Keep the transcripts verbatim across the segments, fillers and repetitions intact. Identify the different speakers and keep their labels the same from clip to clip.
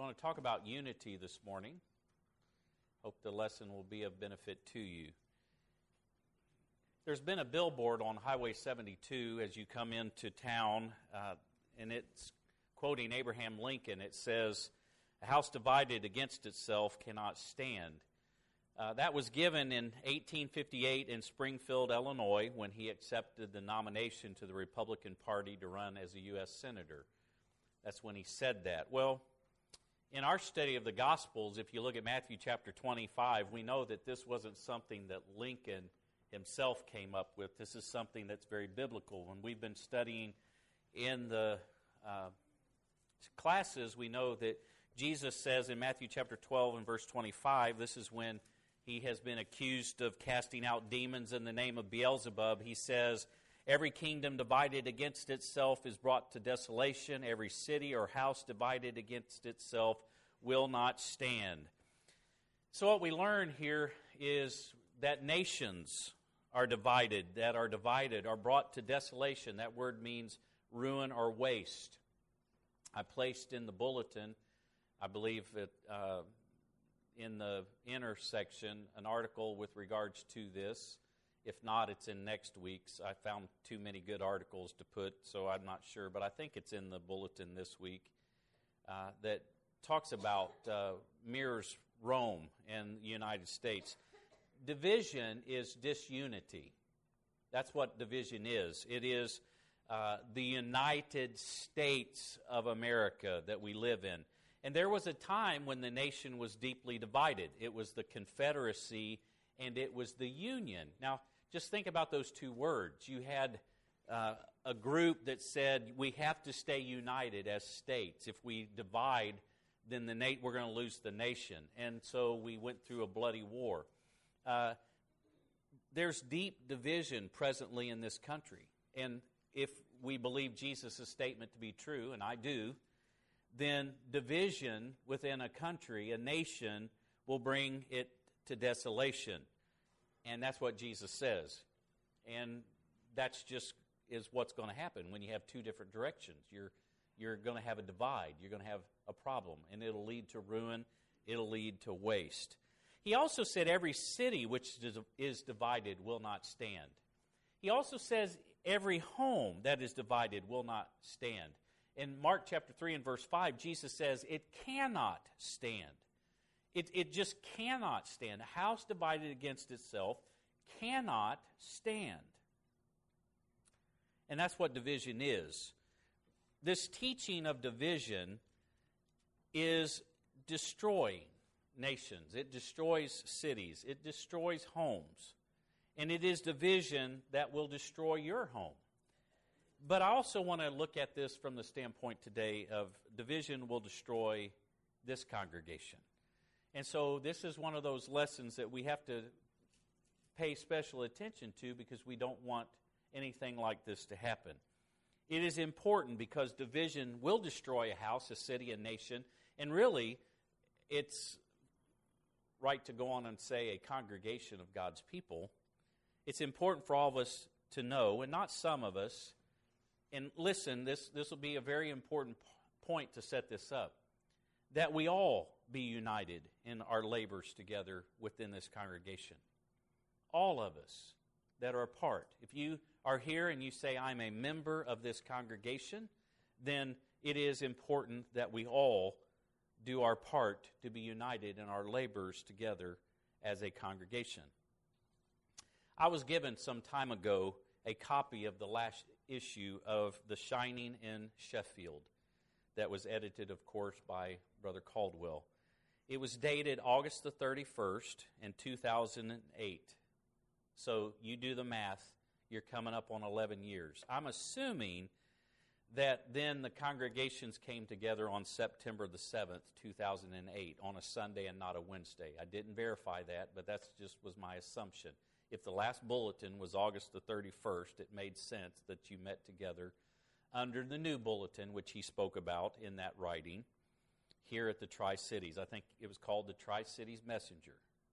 Speaker 1: want to talk about unity this morning. Hope the lesson will be of benefit to you. There's been a billboard on Highway seventy-two as you come into town, uh, and it's quoting Abraham Lincoln. It says, "A house divided against itself cannot stand." Uh, that was given in eighteen fifty-eight in Springfield, Illinois, when he accepted the nomination to the Republican Party to run as a U S Senator. That's when he said that. Well, in our study of the Gospels, if you look at Matthew chapter twenty-five, we know that this wasn't something that Lincoln himself came up with. This is something that's very biblical. When we've been studying in the uh, classes, we know that Jesus says in Matthew chapter twelve and verse twenty-five, this is when he has been accused of casting out demons in the name of Beelzebub. He says, "Every kingdom divided against itself is brought to desolation. Every city or house divided against itself will not stand." So what we learn here is that nations are divided, that are divided, are brought to desolation. That word means ruin or waste. I placed in the bulletin, I believe it, uh, in the inner section, an article with regards to this. If not, it's in next week's. I found too many good articles to put, so I'm not sure, but I think it's in the bulletin this week, uh, that talks about, uh, mirrors Rome and the United States. Division is disunity. That's what division is. It is uh, the United States of America that we live in. And there was a time when the nation was deeply divided. It was the Confederacy and it was the Union. Now, just think about those two words. You had uh, a group that said we have to stay united as states. If we divide, then the na- we're going to lose the nation. And so we went through a bloody war. Uh, there's deep division presently in this country. And if we believe Jesus' statement to be true, and I do, then division within a country, a nation, will bring it to desolation. And that's what Jesus says. And that's just is what's going to happen when you have two different directions. You're, you're going to have a divide. You're going to have a problem. And it'll lead to ruin. It'll lead to waste. He also said every city which is divided will not stand. He also says every home that is divided will not stand. In Mark chapter three and verse five, Jesus says it cannot stand. It, it just cannot stand. A house divided against itself cannot stand. And that's what division is. This teaching of division is destroying nations. It destroys cities. It destroys homes. And it is division that will destroy your home. But I also want to look at this from the standpoint today of division will destroy this congregation. And so this is one of those lessons that we have to pay special attention to because we don't want anything like this to happen. It is important because division will destroy a house, a city, a nation, and really it's right to go on and say a congregation of God's people. It's important for all of us to know, and not some of us, and listen, this, this will be a very important p- point to set this up, that we all be united in our labors together within this congregation. All of us that are a part. If you are here and you say, I'm a member of this congregation, then it is important that we all do our part to be united in our labors together as a congregation. I was given some time ago a copy of the last issue of The Shining in Sheffield that was edited, of course, by Brother Caldwell. It was dated August the thirty-first in two thousand eight. So you do the math, you're coming up on eleven years. I'm assuming that then the congregations came together on September the seventh, two thousand eight, on a Sunday and not a Wednesday. I didn't verify that, but that just was my assumption. If the last bulletin was August the thirty-first, it made sense that you met together under the new bulletin, which he spoke about in that writing, here at the Tri-Cities. I think it was called the Tri-Cities Messenger.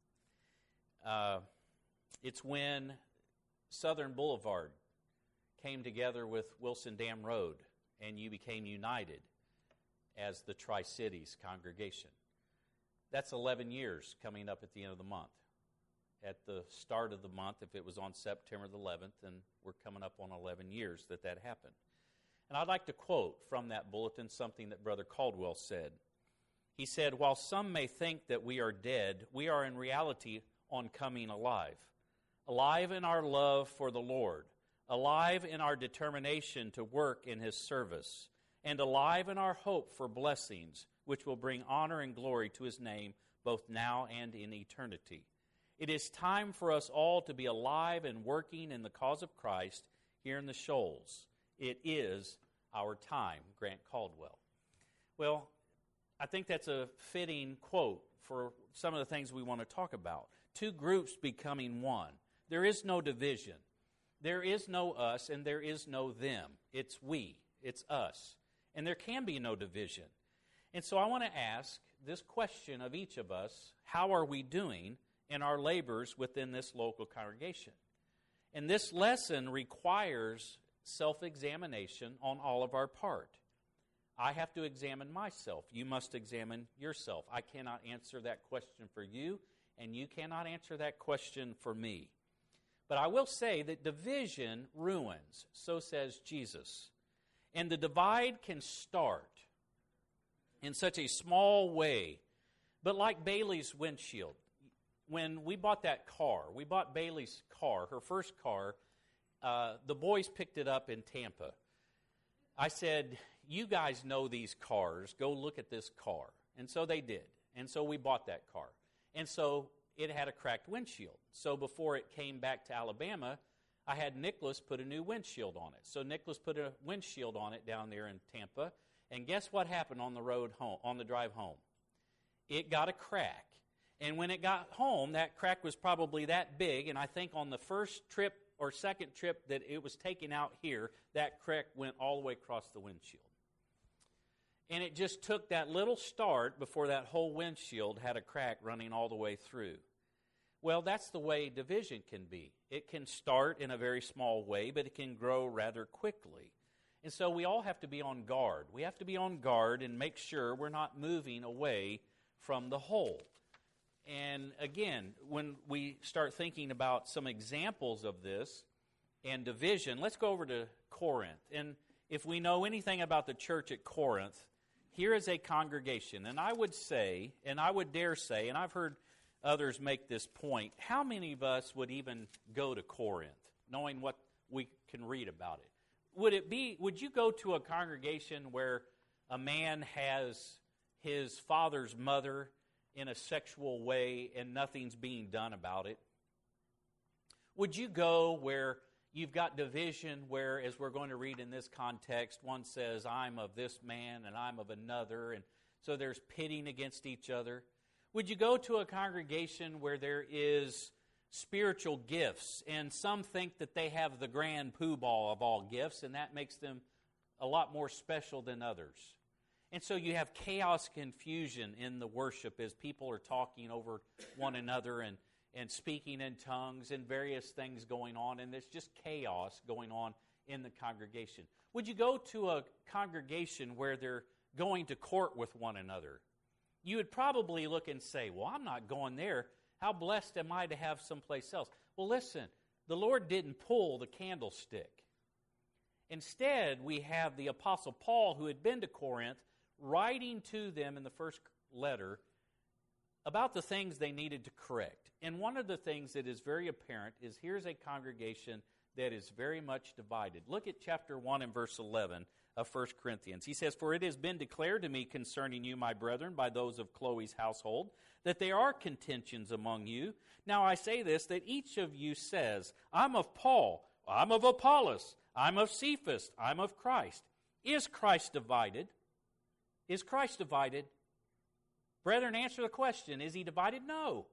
Speaker 1: Uh, it's when Southern Boulevard came together with Wilson Dam Road, and you became united. as the Tri-Cities congregation. That's eleven years coming up at the end of the month. At the start of the month, if it was on September the eleventh, then we're coming up on eleven years that that happened. And I'd like to quote from that bulletin something that Brother Caldwell said. He said, "While some may think that we are dead, we are in reality on coming alive. Alive in our love for the Lord, alive in our determination to work in His service, and alive in our hope for blessings which will bring honor and glory to His name both now and in eternity. It is time for us all to be alive and working in the cause of Christ here in the Shoals. It is our time," Grant Caldwell. Well, I think that's a fitting quote for some of the things we want to talk about. Two groups becoming one. There is no division. There is no us and there is no them. It's we. It's us. And there can be no division. And so I want to ask this question of each of us: how are we doing in our labors within this local congregation? And this lesson requires self-examination on all of our part. I have to examine myself. You must examine yourself. I cannot answer that question for you, and you cannot answer that question for me. But I will say that division ruins, so says Jesus. And the divide can start in such a small way, but like Bailey's windshield. When we bought that car, we bought Bailey's car, her first car, uh, the boys picked it up in Tampa. I said, "You guys know these cars. Go look at this car." And so they did. And so we bought that car. And so it had a cracked windshield. So before it came back to Alabama, I had Nicholas put a new windshield on it. So Nicholas put a windshield on it down there in Tampa. And guess what happened on the road home, on the drive home? It got a crack. And when it got home, that crack was probably that big. And I think on the first trip or second trip that it was taken out here, that crack went all the way across the windshield. And it just took that little start before that whole windshield had a crack running all the way through. Well, that's the way division can be. It can start in a very small way, but it can grow rather quickly. And so we all have to be on guard. We have to be on guard and make sure we're not moving away from the whole. And again, when we start thinking about some examples of this and division, let's go over to Corinth. And if we know anything about the church at Corinth, here is a congregation. And I would say, and I would dare say, and I've heard others make this point, how many of us would even go to Corinth, knowing what we can read about it? Would it be, would you go to a congregation where a man has his father's mother in a sexual way and nothing's being done about it? Would you go where you've got division where, as we're going to read in this context, one says, "I'm of this man and I'm of another," and so there's pitting against each other? Would you go to a congregation where there is spiritual gifts and some think that they have the grand poobah of all gifts and that makes them a lot more special than others? And so you have chaos, confusion in the worship as people are talking over one another and, and speaking in tongues and various things going on, and there's just chaos going on in the congregation. Would you go to a congregation where they're going to court with one another? You would probably look and say, "Well, I'm not going there. How blessed am I to have someplace else?" Well, listen, the Lord didn't pull the candlestick. Instead, we have the Apostle Paul, who had been to Corinth, writing to them in the first letter about the things they needed to correct. And one of the things that is very apparent is here's a congregation that is very much divided. Look at chapter one and verse eleven of First Corinthians. He says, "For it has been declared to me concerning you, my brethren, by those of Chloe's household, that there are contentions among you. Now I say this, that each of you says, I'm of Paul, I'm of Apollos, I'm of Cephas, I'm of Christ. Is Christ divided? Is Christ divided?" Brethren, answer the question. Is he divided? No.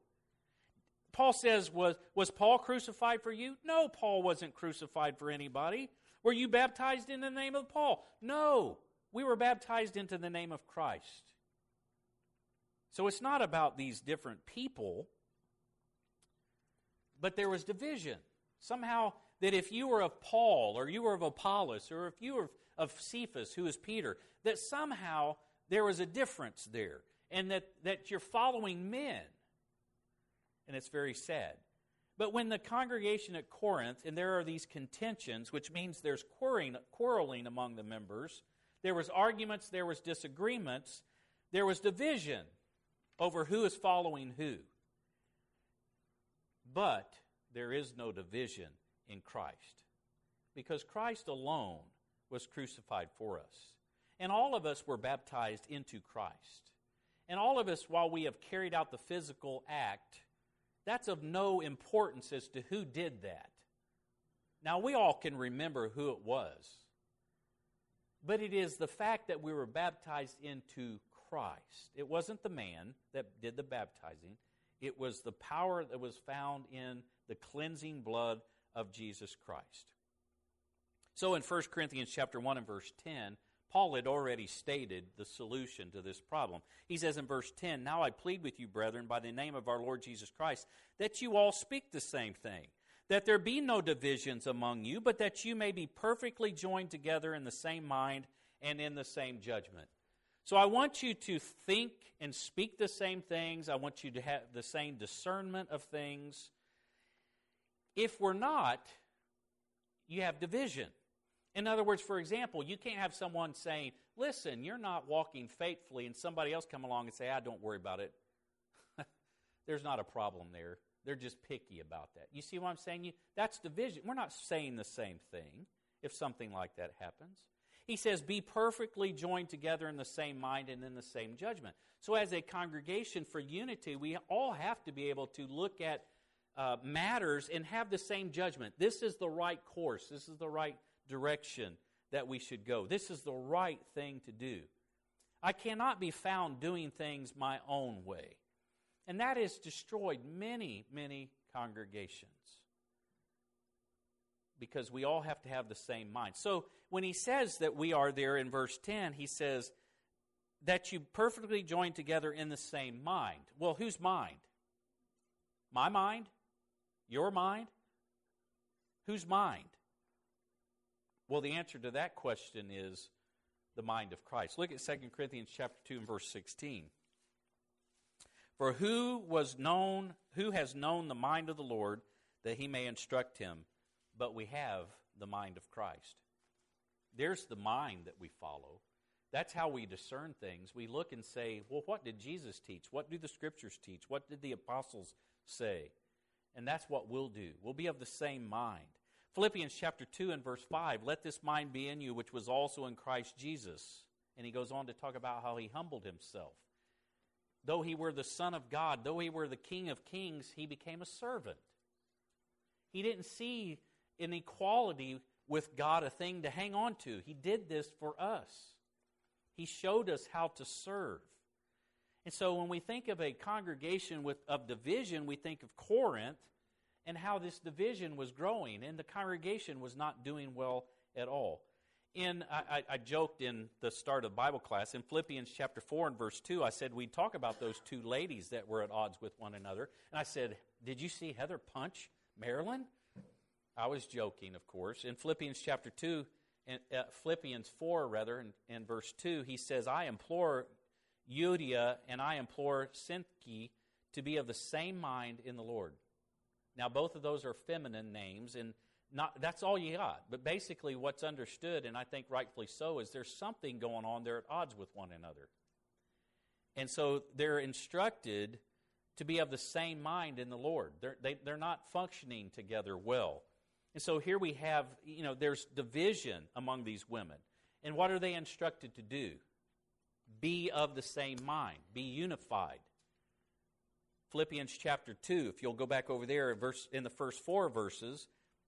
Speaker 1: Paul says, was, was Paul crucified for you? No, Paul wasn't crucified for anybody. Were you baptized in the name of Paul? No. We were baptized into the name of Christ. So it's not about these different people, but there was division. Somehow that if you were of Paul or you were of Apollos or if you were of Cephas, who is Peter, that somehow there was a difference there, and that, that you're following men. And it's very sad. But when the congregation at Corinth, and there are these contentions, which means there's quarreling, quarreling among the members, there was arguments, there was disagreements, there was division over who is following who. But there is no division in Christ, because Christ alone was crucified for us. And all of us were baptized into Christ. And all of us, while we have carried out the physical act, that's of no importance as to who did that. Now, we all can remember who it was. But it is the fact that we were baptized into Christ. It wasn't the man that did the baptizing. It was the power that was found in the cleansing blood of Jesus Christ. So in First Corinthians chapter one and verse ten, Paul had already stated the solution to this problem. He says in verse ten, "Now I plead with you, brethren, by the name of our Lord Jesus Christ, that you all speak the same thing, that there be no divisions among you, but that you may be perfectly joined together in the same mind and in the same judgment." So I want you to think and speak the same things. I want you to have the same discernment of things. If we're not, you have division. In other words, for example, you can't have someone saying, "Listen, you're not walking faithfully," and somebody else come along and say, "Ah, don't worry about it." There's not a problem there. They're just picky about that. You see what I'm saying? You, that's division. We're not saying the same thing if something like that happens. He says, be perfectly joined together in the same mind and in the same judgment. So as a congregation for unity, we all have to be able to look at uh, matters and have the same judgment. This is the right course. This is the right direction that we should go. This is the right thing to do. I cannot be found doing things my own way. And that has destroyed many, many congregations, because we all have to have the same mind. So when he says that we are there in verse ten, he says that you perfectly join together in the same mind. Well, whose mind? My mind? Your mind? Whose mind? Well, the answer to that question is the mind of Christ. Look at Second Corinthians chapter two and verse sixteen. For who was known, who has known the mind of the Lord, that he may instruct him? But we have the mind of Christ. There's the mind that we follow. That's how we discern things. We look and say, well, what did Jesus teach? What do the Scriptures teach? What did the apostles say? And that's what we'll do. We'll be of the same mind. Philippians chapter two and verse five, let this mind be in you, which was also in Christ Jesus. And he goes on to talk about how he humbled himself. Though he were the Son of God, though he were the King of Kings, he became a servant. He didn't see in equality with God a thing to hang on to. He did this for us. He showed us how to serve. And so when we think of a congregation with, of division, we think of Corinth and how this division was growing, and the congregation was not doing well at all. In I, I joked in the start of Bible class, in Philippians chapter four and verse two, I said we'd talk about those two ladies that were at odds with one another. And I said, did you see Heather punch Marilyn? I was joking, of course. In Philippians chapter two, in, uh, Philippians four, rather, in, in verse two, he says, I implore Euodia and I implore Syntyche to be of the same mind in the Lord. Now, both of those are feminine names, and not that's all you got. But basically what's understood, and I think rightfully so, is there's something going on. They're at odds with one another. And so they're instructed to be of the same mind in the Lord. They're, they, they're not functioning together well. And so here we have, you know, there's division among these women. And what are they instructed to do? Be of the same mind. Be unified. Philippians chapter two, if you'll go back over there verse, in the first four verses,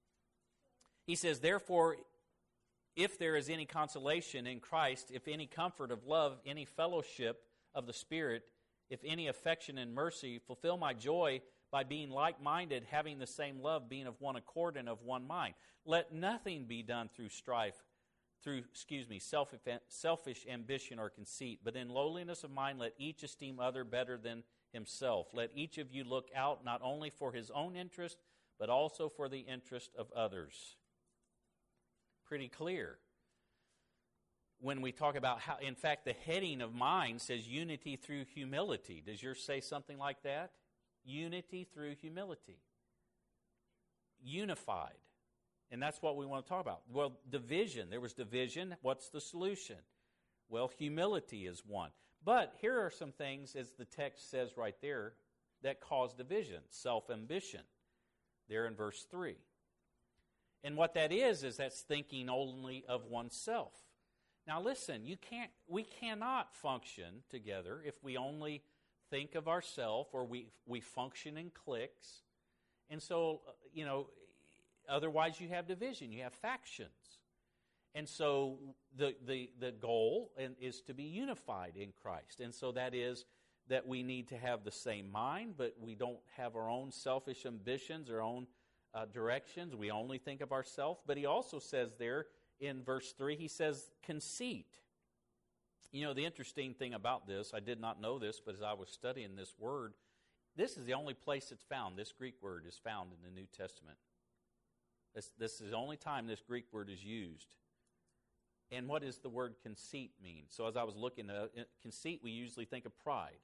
Speaker 1: he says, therefore, if there is any consolation in Christ, if any comfort of love, any fellowship of the Spirit, if any affection and mercy, fulfill my joy by being like-minded, having the same love, being of one accord and of one mind. Let nothing be done through strife, through, excuse me, self, selfish ambition or conceit, but in lowliness of mind let each esteem other better than himself. Let each of you look out not only for his own interest, but also for the interest of others. Pretty clear. when we talk about how, in fact, the heading of mine says unity through humility. Does yours say something like that? Unity through humility. Unified. And that's what we want to talk about. Well, division. There was division. What's the solution? Well, humility is one. But here are some things, as the text says right there, that cause division. Self-ambition. There in verse three. And what that is, is that's thinking only of oneself. Now listen, you can't, we cannot function together if we only think of ourselves, or we, we function in cliques. And so, you know, otherwise you have division, you have factions. And so the, the, the goal is to be unified in Christ. And so that is that we need to have the same mind, but we don't have our own selfish ambitions, our own uh, directions. We only think of ourselves. But he also says there in verse three, he says conceit. You know, the interesting thing about this, I did not know this, but as I was studying this word, this is the only place it's found. This Greek word is found in the New Testament. This, this is the only time this Greek word is used. And what does the word conceit mean? So as I was looking at uh, conceit, we usually think of pride.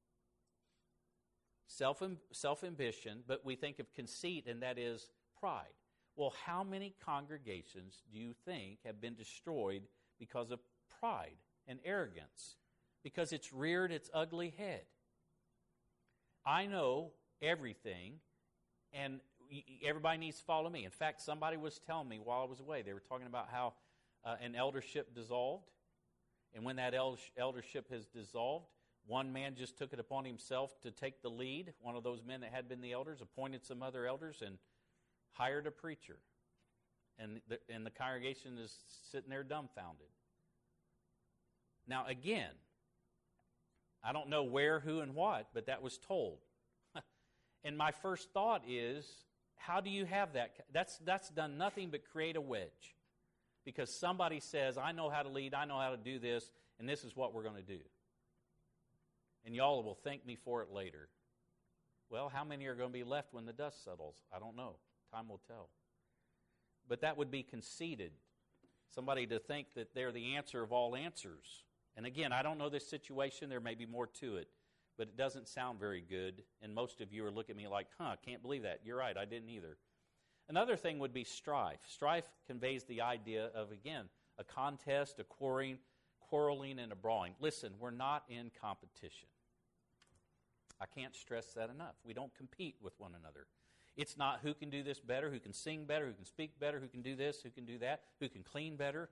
Speaker 1: Self, self-ambition, but we think of conceit, and that is pride. Well, how many congregations do you think have been destroyed because of pride and arrogance? Because it's reared its ugly head. I know everything, and everybody needs to follow me. In fact, somebody was telling me while I was away, they were talking about how uh, an eldership dissolved, and when that el- eldership has dissolved, one man just took it upon himself to take the lead. One of those men that had been the elders appointed some other elders and hired a preacher. And the, and the congregation is sitting there dumbfounded. Now, again, I don't know where, who, and what, but that was told. And my first thought is, how do you have that? That's, that's done nothing but create a wedge. Because somebody says, I know how to lead, I know how to do this, and this is what we're going to do. And y'all will thank me for it later. Well, how many are going to be left when the dust settles? I don't know. Time will tell. But that would be conceited. Somebody to think that they're the answer of all answers. And again, I don't know this situation. There may be more to it. But it doesn't sound very good. And most of you are looking at me like, huh, I can't believe that. You're right, I didn't either. Another thing would be strife. Strife conveys the idea of, again, a contest, a quarreling, quarreling, and a brawling. Listen, we're not in competition. I can't stress that enough. We don't compete with one another. It's not who can do this better, who can sing better, who can speak better, who can do this, who can do that, who can clean better.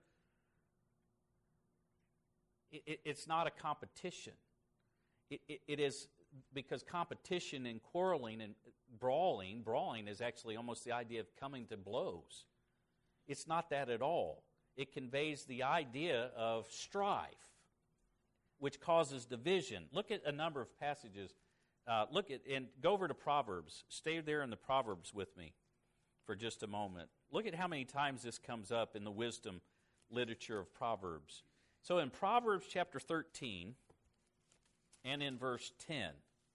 Speaker 1: It, it, it's not a competition. It, it, it is because competition and quarreling and brawling, brawling is actually almost the idea of coming to blows. It's not that at all. It conveys the idea of strife, which causes division. Look at a number of passages. Uh, look at and go over to Proverbs. Stay there in the Proverbs with me for just a moment. Look at how many times this comes up in the wisdom literature of Proverbs. So in Proverbs chapter thirteen and in verse ten,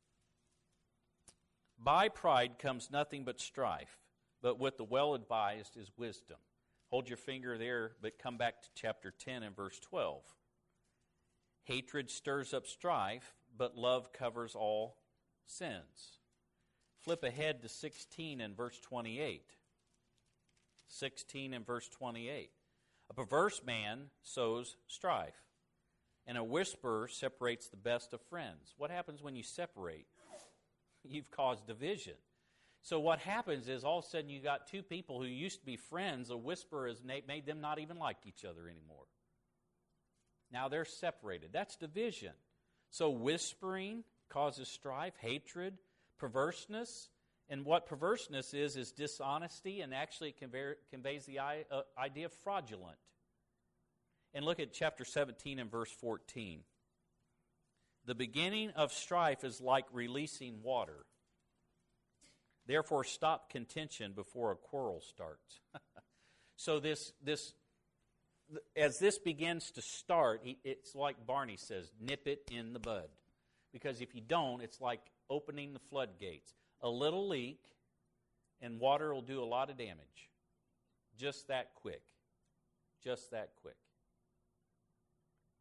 Speaker 1: by pride comes nothing but strife, but with the well-advised is wisdom. Hold your finger there, but come back to chapter ten and verse twelve. Hatred stirs up strife, but love covers all sins. Flip ahead to sixteen and verse twenty-eight. sixteen and verse twenty-eight. A perverse man sows strife, and a whisperer separates the best of friends. What happens when you separate? You've caused division. So what happens is all of a sudden you got two people who used to be friends. A whisper has made them not even like each other anymore. Now they're separated. That's division. So whispering causes strife, hatred, perverseness. And what perverseness is, is dishonesty, and actually it conveys the idea of fraudulent. And look at chapter seventeen and verse fourteen. The beginning of strife is like releasing water. Therefore, stop contention before a quarrel starts. So this, this, as this begins to start, it's like Barney says, nip it in the bud. Because if you don't, it's like opening the floodgates. A little leak, and water will do a lot of damage. Just that quick. Just that quick.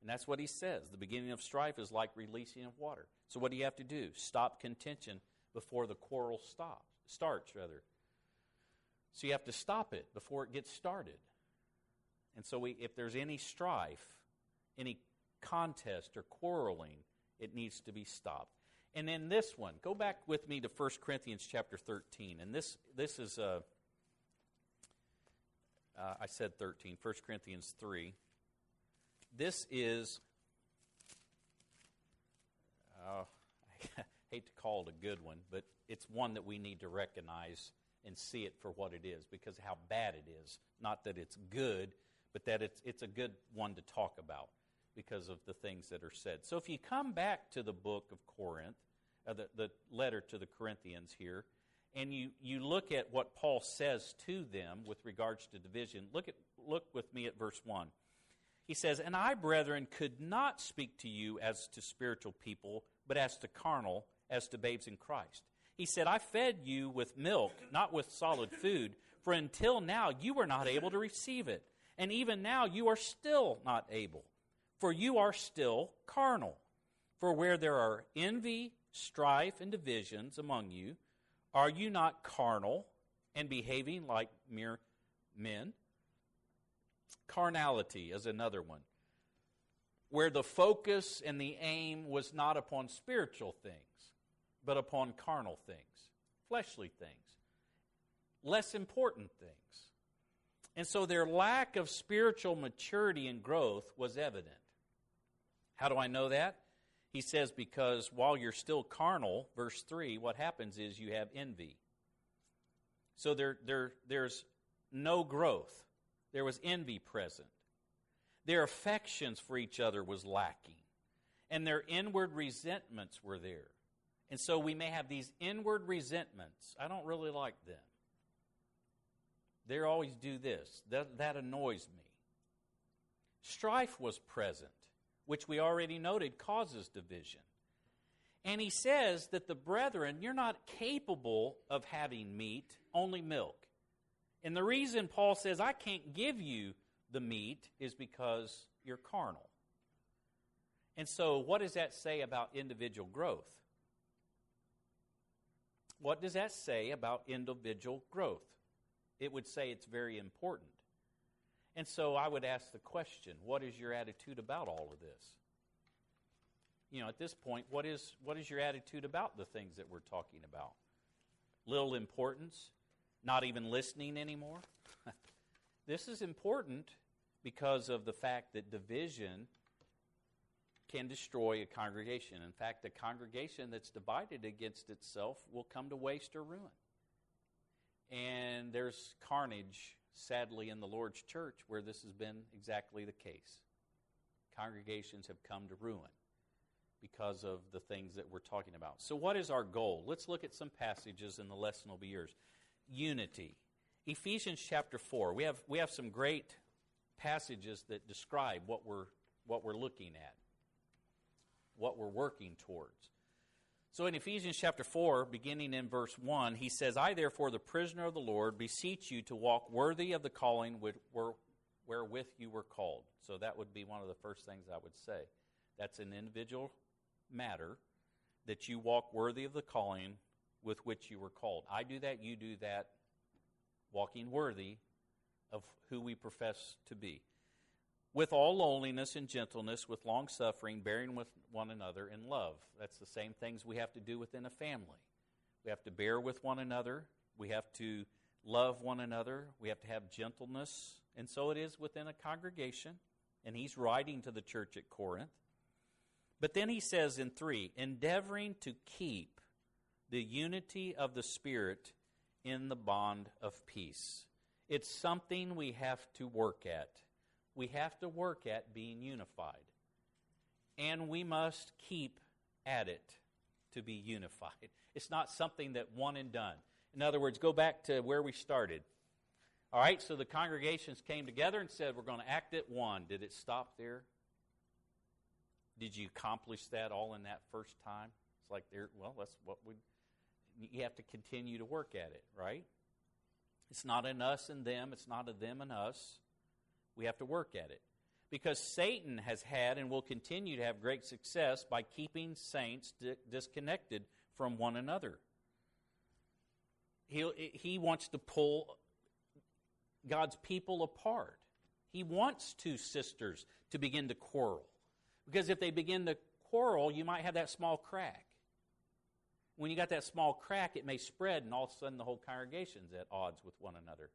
Speaker 1: And that's what he says. The beginning of strife is like releasing of water. So what do you have to do? Stop contention before the quarrel stops, starts, rather. So you have to stop it before it gets started. And so we, if there's any strife, any contest or quarreling, it needs to be stopped. And then this one, go back with me to First Corinthians chapter thirteen. And this this is, uh, uh, I said thirteen, First Corinthians three. This is, uh, I hate to call it a good one, but it's one that we need to recognize and see it for what it is, because of how bad it is. Not that it's good, but that it's it's a good one to talk about because of the things that are said. So if you come back to the book of Corinth, uh, the, the letter to the Corinthians here, and you, you look at what Paul says to them with regards to division, look at look with me at verse one. He says, "And I, brethren, could not speak to you as to spiritual people, but as to carnal, as to babes in Christ. He said, I fed you with milk, not with solid food, for until now you were not able to receive it. And even now you are still not able, for you are still carnal. For where there are envy, strife, and divisions among you, are you not carnal and behaving like mere men?" Carnality is another one, where the focus and the aim was not upon spiritual things, but upon carnal things, fleshly things, less important things. And so their lack of spiritual maturity and growth was evident. How do I know that? He says, because while you're still carnal, verse three, what happens is you have envy. So there, there, there's no growth. There was envy present. Their affections for each other was lacking. And their inward resentments were there. And so we may have these inward resentments. I don't really like them. They always do this. That, that annoys me. Strife was present, which we already noted causes division. And he says that the brethren, you're not capable of having meat, only milk. And the reason Paul says, I can't give you the meat, is because you're carnal. And so what does that say about individual growth? What does that say about individual growth? It would say it's very important. And so I would ask the question, what is your attitude about all of this? You know, at this point, what is what is your attitude about the things that we're talking about? Little importance? Not even listening anymore? This is important because of the fact that division can destroy a congregation. In fact, a congregation that's divided against itself will come to waste or ruin. And there's carnage, sadly, in the Lord's church where this has been exactly the case. Congregations have come to ruin because of the things that we're talking about. So what is our goal? Let's look at some passages and the lesson will be yours. Unity. Ephesians chapter four. We have we have some great passages that describe what we're what we're looking at, what we're working towards. So in Ephesians chapter four, beginning in verse one, he says, I therefore, the prisoner of the Lord, beseech you to walk worthy of the calling wherewith you were called. So that would be one of the first things I would say. That's an individual matter, that you walk worthy of the calling with which you were called. I do that, you do that, walking worthy of who we profess to be. With all lowliness and gentleness, with long-suffering, bearing with one another in love. That's the same things we have to do within a family. We have to bear with one another. We have to love one another. We have to have gentleness. And so it is within a congregation. And he's writing to the church at Corinth. But then he says in three, endeavoring to keep the unity of the Spirit in the bond of peace. It's something we have to work at. We have to work at being unified. And we must keep at it to be unified. It's not something that one and done. In other words, go back to where we started. All right, so the congregations came together and said, we're going to act at one. Did it stop there? Did you accomplish that all in that first time? It's like, there. well, that's what we, you have to continue to work at it, right? It's not an us and them. It's not a them and us. We have to work at it. Because Satan has had and will continue to have great success by keeping saints di- disconnected from one another. He, he wants to pull God's people apart. He wants two sisters to begin to quarrel. Because if they begin to quarrel, you might have that small crack. When you got that small crack, it may spread, and all of a sudden the whole congregation's at odds with one another.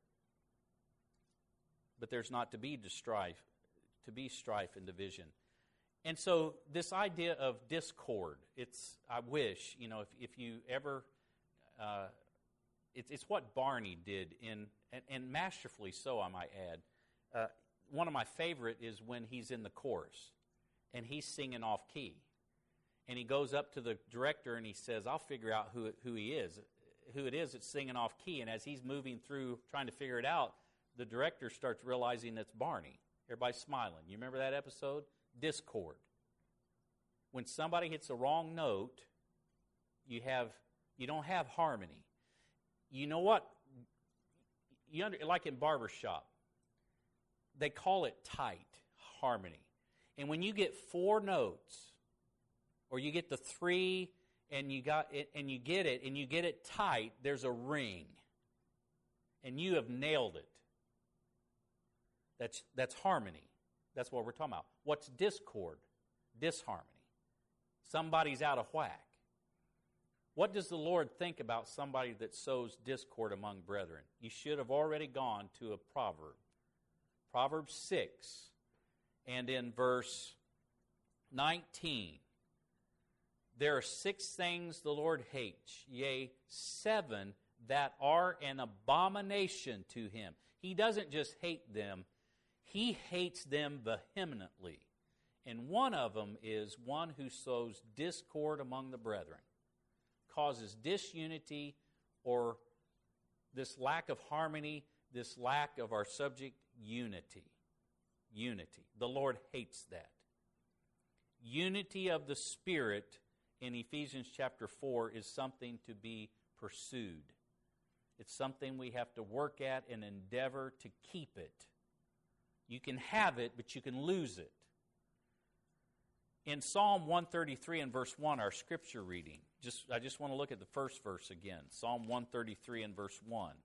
Speaker 1: But there's not to be strife, to be strife and division. And so this idea of discord, it's, I wish, you know, if, if you ever, uh, it's, it's what Barney did, in, and, and masterfully so, I might add. Uh, one of my favorite is when he's in the chorus, and he's singing off key. And he goes up to the director and he says, I'll figure out who, who he is, who it is that's singing off key. And as he's moving through trying to figure it out, the director starts realizing it's Barney. Everybody's smiling. You remember that episode? Discord. When somebody hits a wrong note, you have you don't have harmony. You know what? You under, like in barbershop, they call it tight harmony. And when you get four notes, or you get the three and you got it and you get it and you get it tight, there's a ring. And you have nailed it. That's that's harmony. That's what we're talking about. What's discord? Disharmony. Somebody's out of whack. What does the Lord think about somebody that sows discord among brethren? You should have already gone to a proverb. Proverbs six, and in verse nineteen. There are six things the Lord hates, yea, seven that are an abomination to him. He doesn't just hate them, he hates them vehemently. And one of them is one who sows discord among the brethren, causes disunity or this lack of harmony, this lack of our subject unity. Unity. The Lord hates that. Unity of the Spirit in Ephesians chapter four is something to be pursued. It's something we have to work at and endeavor to keep it. You can have it, but you can lose it. In Psalm one thirty-three and verse one, our scripture reading, just I just want to look at the first verse again. Psalm one thirty-three and verse one.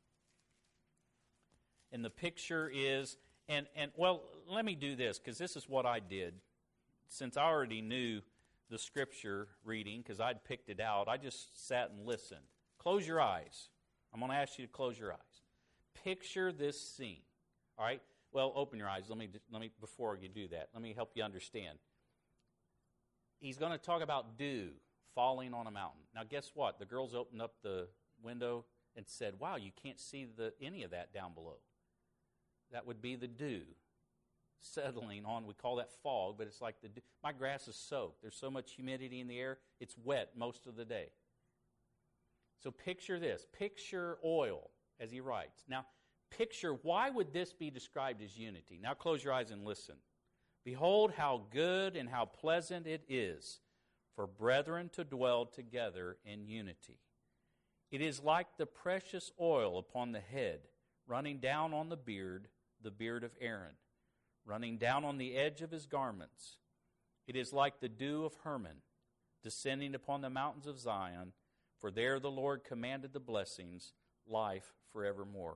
Speaker 1: And the picture is, and, and well, let me do this, because this is what I did. Since I already knew the scripture reading, because I'd picked it out, I just sat and listened. Close your eyes. I'm going to ask you to close your eyes. Picture this scene. All right? Well, open your eyes. Let me, let me before you do that, let me help you understand. He's going to talk about dew falling on a mountain. Now, guess what? The girls opened up the window and said, wow, you can't see the, any of that down below. That would be the dew settling on. We call that fog, but it's like the dew. My grass is soaked. There's so much humidity in the air, it's wet most of the day. So picture this. Picture oil, as he writes. Now, picture, why would this be described as unity? Now close your eyes and listen. Behold how good and how pleasant it is for brethren to dwell together in unity. It is like the precious oil upon the head, running down on the beard, the beard of Aaron, running down on the edge of his garments. It is like the dew of Hermon, descending upon the mountains of Zion, for there the Lord commanded the blessings, life forevermore.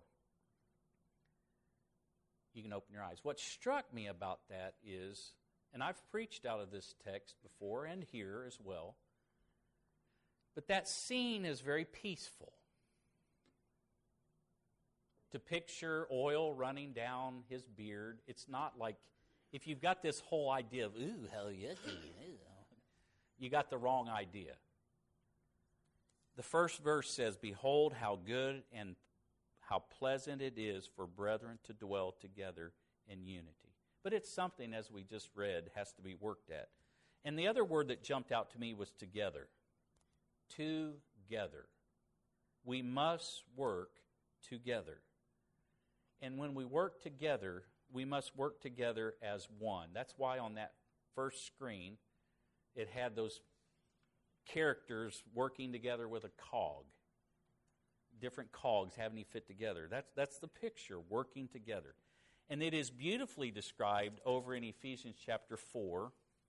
Speaker 1: You can open your eyes. What struck me about that is, and I've preached out of this text before and here as well, but that scene is very peaceful. To picture oil running down his beard, it's not like, if you've got this whole idea of, ooh, hell yes, you got the wrong idea. The first verse says, behold how good and how pleasant it is for brethren to dwell together in unity. But it's something, as we just read, has to be worked at. And the other word that jumped out to me was together. Together. We must work together. And when we work together, we must work together as one. That's why on that first screen, it had those characters working together with a cog. Different cogs having to fit together. That's, that's the picture, working together. And it is beautifully described over in Ephesians chapter four,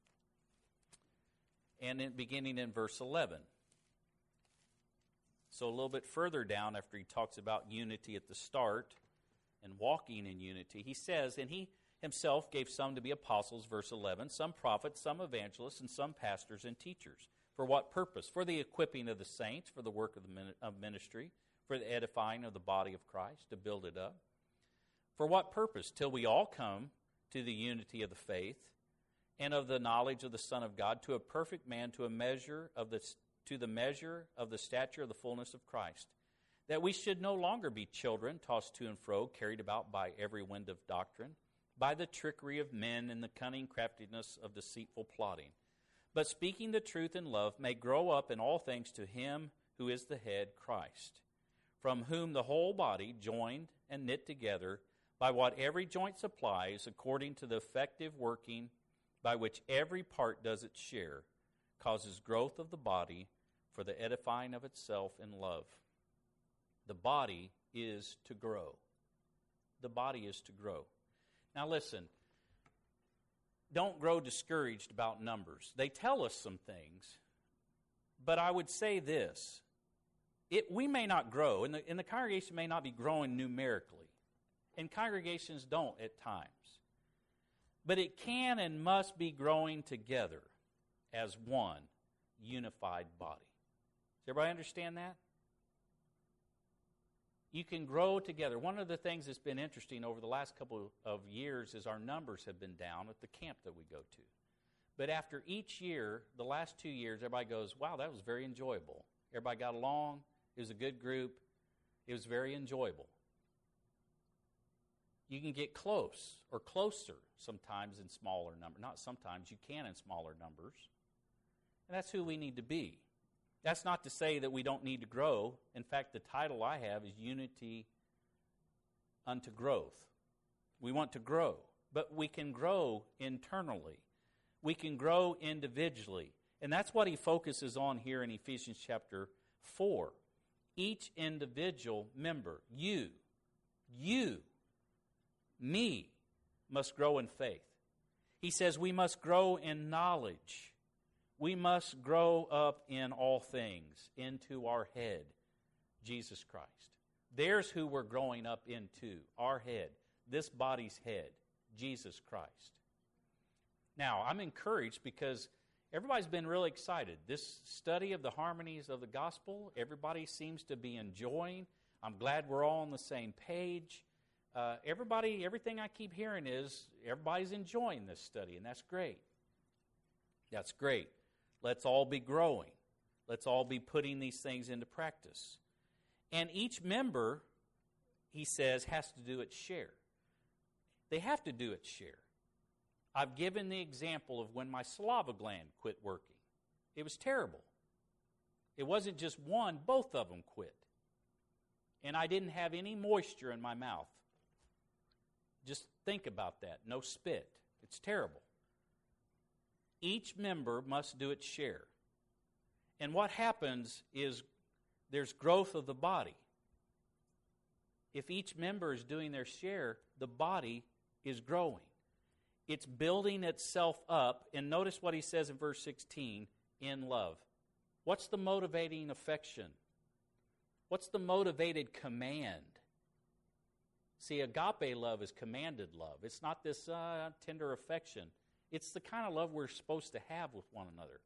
Speaker 1: and in, beginning in verse eleven. So a little bit further down, after he talks about unity at the start and walking in unity, he says, and he himself gave some to be apostles, verse eleven, some prophets, some evangelists, and some pastors and teachers. For what purpose? For the equipping of the saints, for the work of the of ministry, for the edifying of the body of Christ, to build it up. For what purpose? Till we all come to the unity of the faith and of the knowledge of the Son of God, to a perfect man, to a measure of the to the measure of the stature of the fullness of Christ, that we should no longer be children, tossed to and fro, carried about by every wind of doctrine, by the trickery of men and the cunning craftiness of deceitful plotting, but speaking the truth in love, may grow up in all things to him who is the head, Christ, from whom the whole body, joined and knit together by what every joint supplies, according to the effective working by which every part does its share, causes growth of the body for the edifying of itself in love. The body is to grow. The body is to grow. Now listen, don't grow discouraged about numbers. They tell us some things, but I would say this. It, we may not grow, and the, and the congregation may not be growing numerically, and congregations don't at times. But it can and must be growing together as one unified body. Does everybody understand that? You can grow together. One of the things that's been interesting over the last couple of years is our numbers have been down at the camp that we go to. But after each year, the last two years, everybody goes, wow, that was very enjoyable. Everybody got along. It was a good group. It was very enjoyable. You can get close or closer sometimes in smaller numbers. Not sometimes, you can in smaller numbers. And that's who we need to be. That's not to say that we don't need to grow. In fact, the title I have is Unity unto Growth. We want to grow, but we can grow internally. We can grow individually. And that's what he focuses on here in Ephesians chapter four. Each individual member, you, you, me, must grow in faith. He says we must grow in knowledge. We must grow up in all things into our head, Jesus Christ. There's who we're growing up into, our head, this body's head, Jesus Christ. Now, I'm encouraged because everybody's been really excited. This study of the harmonies of the gospel, everybody seems to be enjoying. I'm glad we're all on the same page. Uh, everybody, everything I keep hearing is everybody's enjoying this study, and that's great. That's great. Let's all be growing. Let's all be putting these things into practice. And each member, he says, has to do its share. They have to do its share. I've given the example of when my saliva gland quit working. It was terrible. It wasn't just one, both of them quit. And I didn't have any moisture in my mouth. Just think about that. No spit. It's terrible. Each member must do its share. And what happens is there's growth of the body. If each member is doing their share, the body is growing. It's building itself up. And notice what he says in verse sixteen, in love. What's the motivating affection? What's the motivated command? See, agape love is commanded love. It's not this uh, tender affection. It's the kind of love we're supposed to have with one another.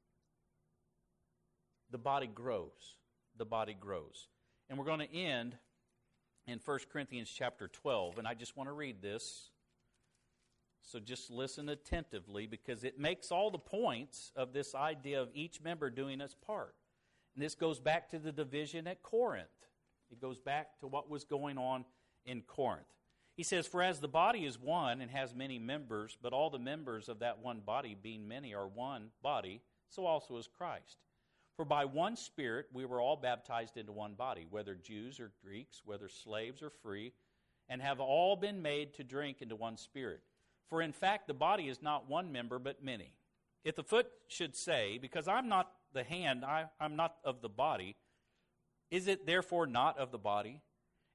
Speaker 1: The body grows. The body grows. And we're going to end in First Corinthians chapter twelve. And I just want to read this. So just listen attentively because it makes all the points of this idea of each member doing its part. And this goes back to the division at Corinth. It goes back to what was going on in Corinth. He says, for as the body is one and has many members, but all the members of that one body, being many, are one body, so also is Christ. For by one Spirit we were all baptized into one body, whether Jews or Greeks, whether slaves or free, and have all been made to drink into one Spirit. For in fact the body is not one member, but many. If the foot should say, because I'm not the hand, I, I'm not of the body, is it therefore not of the body?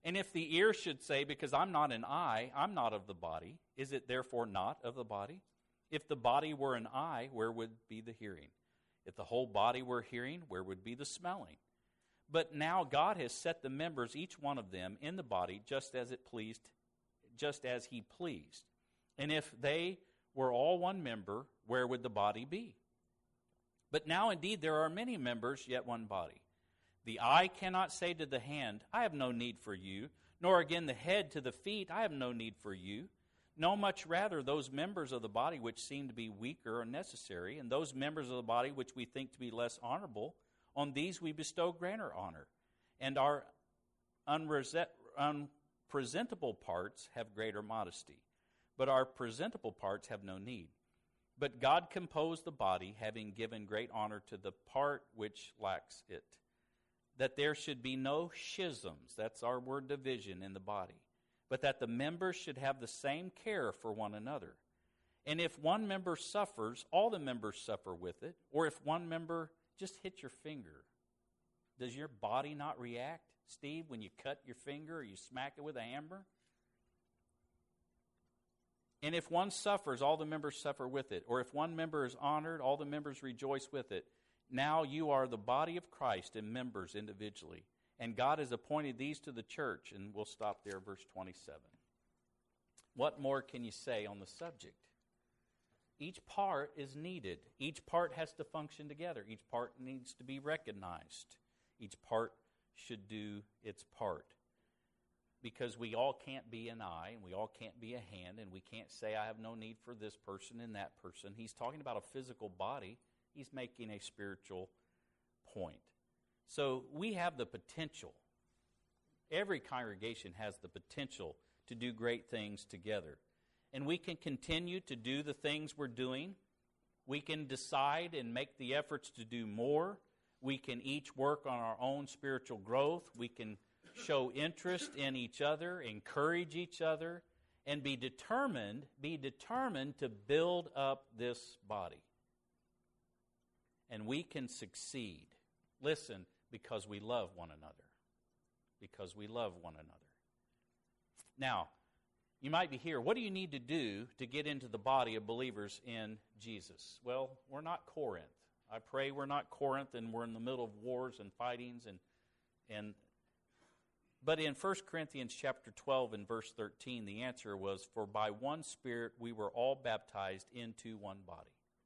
Speaker 1: And if the ear should say, because I'm not an eye, I'm not of the body, is it therefore not of the body? If the body were an eye, where would be the hearing? If the whole body were hearing, where would be the smelling? But now God has set the members, each one of them, in the body just as it pleased, just as he pleased. And if they were all one member, where would the body be? But now indeed there are many members, yet one body. The eye cannot say to the hand, I have no need for you, nor again the head to the feet, I have no need for you. No, much rather those members of the body which seem to be weaker are necessary, and those members of the body which we think to be less honorable, on these we bestow greater honor. And our unrese- unpresentable parts have greater modesty, but our presentable parts have no need. But God composed the body, having given great honor to the part which lacks it, that there should be no schisms, that's our word division, in the body, but that the members should have the same care for one another. And if one member suffers, all the members suffer with it. Or if one member, just hit your finger, does your body not react, Steve, when you cut your finger or you smack it with a hammer? And if one suffers, all the members suffer with it. Or if one member is honored, all the members rejoice with it. Now you are the body of Christ and members individually. And God has appointed these to the church. And we'll stop there, verse twenty-seven. What more can you say on the subject? Each part is needed. Each part has to function together. Each part needs to be recognized. Each part should do its part. Because we all can't be an eye, and we all can't be a hand, and we can't say, I have no need for this person and that person. He's talking about a physical body. He's making a spiritual point. So we have the potential. Every congregation has the potential to do great things together. And we can continue to do the things we're doing. We can decide and make the efforts to do more. We can each work on our own spiritual growth. We can show interest in each other, encourage each other, and be determined, be determined to build up this body. And we can succeed. Listen, because we love one another. Because we love one another. Now, you might be here, what do you need to do to get into the body of believers in Jesus? Well, we're not Corinth. I pray we're not Corinth and we're in the middle of wars and fightings. and and. But in First Corinthians chapter twelve and verse thirteen, the answer was, for by one Spirit we were all baptized into one body.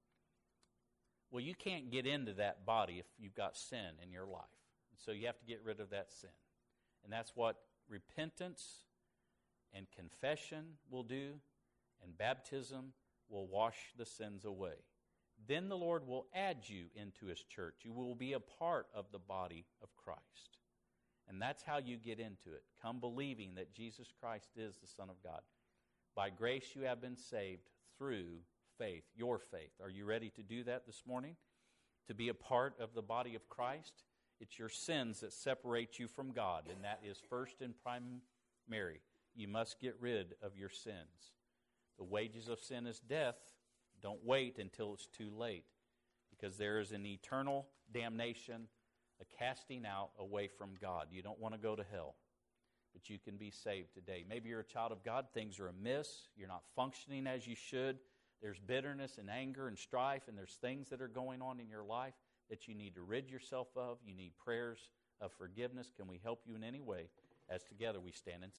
Speaker 1: Well, you can't get into that body if you've got sin in your life. So you have to get rid of that sin. And that's what repentance and confession will do, and baptism will wash the sins away. Then the Lord will add you into His church. You will be a part of the body of Christ. And that's how you get into it. Come believing that Jesus Christ is the Son of God. By grace you have been saved through faith, your faith. Are you ready to do that this morning? To be a part of the body of Christ? It's your sins that separate you from God, and that is first and primary. You must get rid of your sins. The wages of sin is death. Don't wait until it's too late, because there is an eternal damnation, a casting out away from God. You don't want to go to hell, but you can be saved today. Maybe you're a child of God. Things are amiss. You're not functioning as you should. There's bitterness and anger and strife, and there's things that are going on in your life that you need to rid yourself of. You need prayers of forgiveness. Can we help you in any way as together we stand and